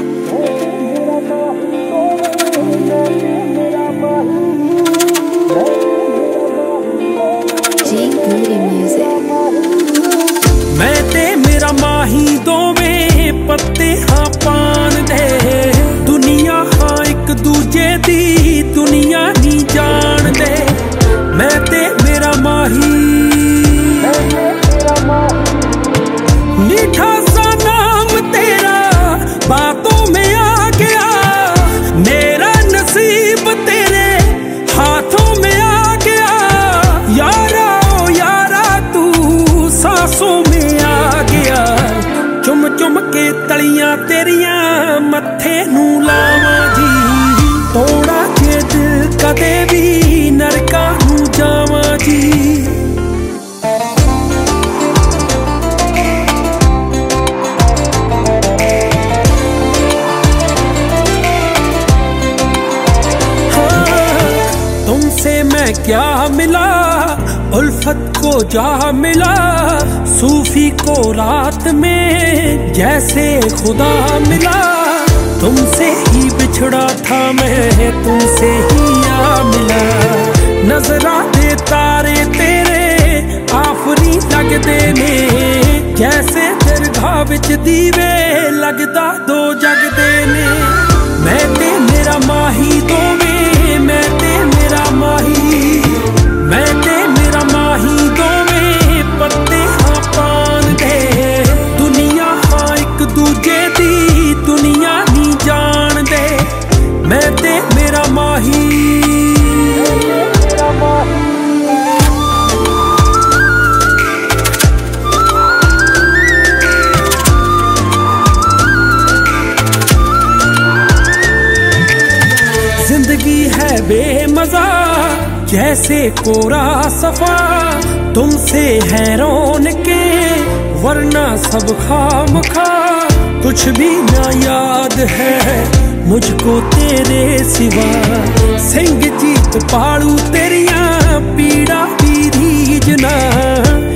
मैं ते मेरा माही दोवें पत्ते हाँ पान दे दुनिया हाँ एक दूजे दी दुनिया नी जान दे मैं ते मेरा माही मीठा सा नाम तेरा बातों में आ गया मेरा नसीब तेरे हाथों में आ गया यारा ओ यारा तू सांसों में आ गया चुम चुम के तलियां तेरियां मत्थे नू लावां जी तोड़ा के दिल कदे भी नरका नू जावां जी तुमसे मैं क्या मिला उल्फत को जा मिला सूफी को रात में जैसे खुदा मिला तुमसे ही बिछड़ा था मैं तुमसे ही आ मिला नजरा दे तारे तेरे आफरी लगदे ने जैसे दरगाह विच दीवे लगदा दो जगदे ने मैं ते मेरा माही दोवें मैं ते मेरा माही मैं ते मेरा माही दोवें पत्ते हाँ पान दे दुनिया हाँ एक दूजे दी दुनिया नी जान दे मैं ते मेरा माही जिंदगी है बेमजा जैसे कोरा सफा तुमसे है रौनके वरना सब खामखा कुछ भी ना याद है मुझको तेरे सिवा सिंह जीत पालू तेरियां पीड़ा भी रीझना